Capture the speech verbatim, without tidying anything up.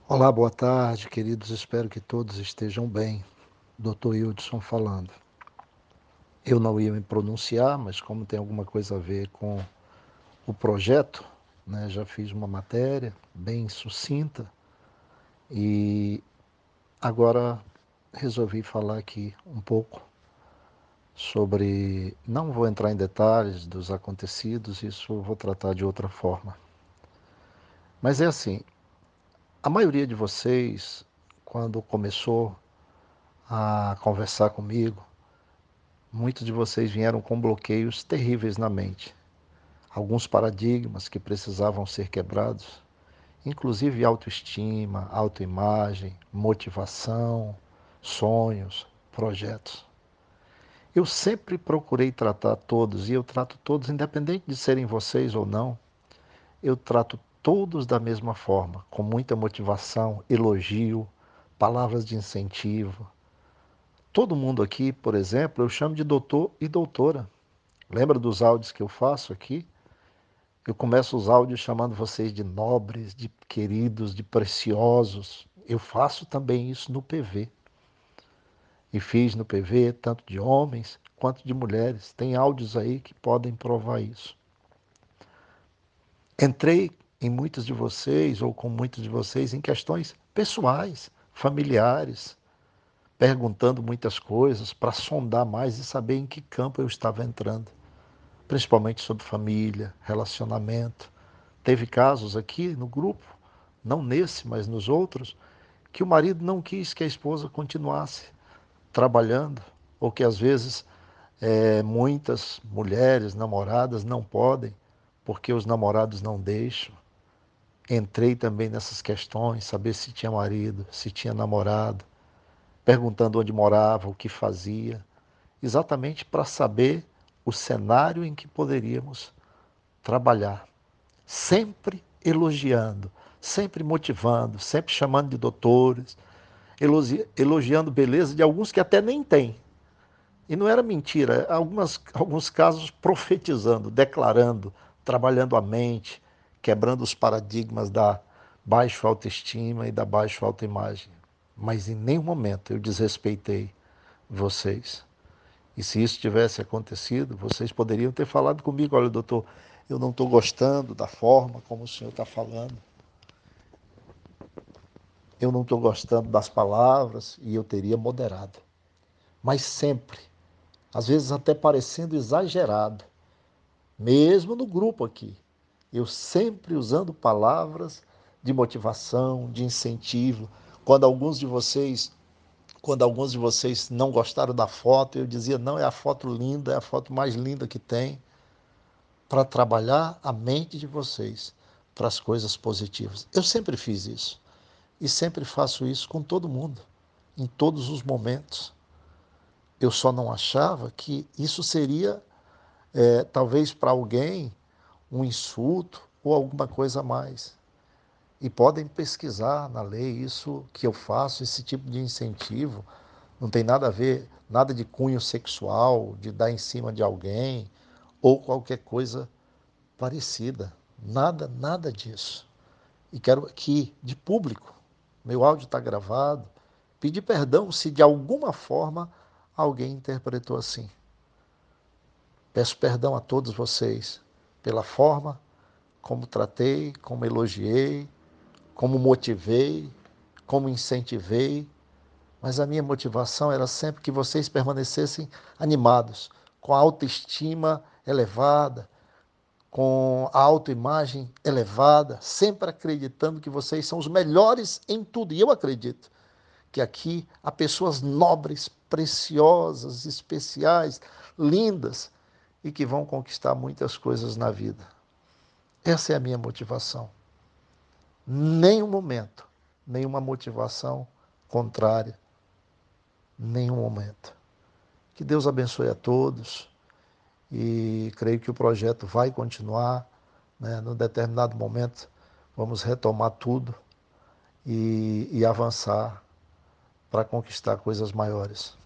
Olá, boa tarde, queridos. Espero que todos estejam bem. doutor Hildson falando. Eu não ia me pronunciar, mas como tem alguma coisa a ver com o projeto, né, já fiz uma matéria bem sucinta e agora resolvi falar aqui um pouco sobre. Não vou entrar em detalhes dos acontecidos, isso eu vou tratar de outra forma. Mas é assim: a maioria de vocês, quando começou a conversar comigo, muitos de vocês vieram com bloqueios terríveis na mente. Alguns paradigmas que precisavam ser quebrados, inclusive autoestima, autoimagem, motivação, sonhos, projetos. Eu sempre procurei tratar todos, e eu trato todos, independente de serem vocês ou não, eu trato todos da mesma forma, com muita motivação, elogio, palavras de incentivo. Todo mundo aqui, por exemplo, eu chamo de doutor e doutora. Lembra dos áudios que eu faço aqui? Eu começo os áudios chamando vocês de nobres, de queridos, de preciosos. Eu faço também isso no P V. E fiz no P V tanto de homens quanto de mulheres. Tem áudios aí que podem provar isso. Entrei em muitos de vocês, ou com muitos de vocês, em questões pessoais, familiares, perguntando muitas coisas para sondar mais e saber em que campo eu estava entrando. Principalmente sobre família, relacionamento. Teve casos aqui no grupo, não nesse, mas nos outros, que o marido não quis que a esposa continuasse trabalhando, ou que às vezes é, muitas mulheres, namoradas, não podem, porque os namorados não deixam. Entrei também nessas questões, saber se tinha marido, se tinha namorado, perguntando onde morava, o que fazia, exatamente para saber o cenário em que poderíamos trabalhar. Sempre elogiando, sempre motivando, sempre chamando de doutores, elogi elogiando beleza de alguns que até nem têm. E não era mentira, algumas, alguns casos profetizando, declarando, trabalhando a mente, quebrando os paradigmas da baixa autoestima e da baixa autoimagem. Mas em nenhum momento eu desrespeitei vocês. E se isso tivesse acontecido, vocês poderiam ter falado comigo: olha, doutor, eu não estou gostando da forma como o senhor está falando, eu não estou gostando das palavras, e eu teria moderado. Mas sempre, às vezes até parecendo exagerado, mesmo no grupo aqui, eu sempre usando palavras de motivação, de incentivo. Quando alguns de vocês, quando alguns de vocês não gostaram da foto, eu dizia: não, é a foto linda, é a foto mais linda que tem, para trabalhar a mente de vocês para as coisas positivas. Eu sempre fiz isso e sempre faço isso com todo mundo, em todos os momentos. Eu só não achava que isso seria, é, talvez para alguém, um insulto ou alguma coisa a mais. E podem pesquisar na lei isso que eu faço, esse tipo de incentivo. Não tem nada a ver, nada de cunho sexual, de dar em cima de alguém ou qualquer coisa parecida. Nada, nada disso. E quero aqui, de público, meu áudio está gravado, pedir perdão se de alguma forma alguém interpretou assim. Peço perdão a todos vocês pela forma como tratei, como elogiei, como motivei, como incentivei, mas a minha motivação era sempre que vocês permanecessem animados, com a autoestima elevada, com a autoimagem elevada, sempre acreditando que vocês são os melhores em tudo. E eu acredito que aqui há pessoas nobres, preciosas, especiais, lindas e que vão conquistar muitas coisas na vida. Essa é a minha motivação. Nenhum momento, nenhuma motivação contrária, nenhum momento. Que Deus abençoe a todos e creio que o projeto vai continuar, né? Num determinado momento vamos retomar tudo e, e avançar para conquistar coisas maiores.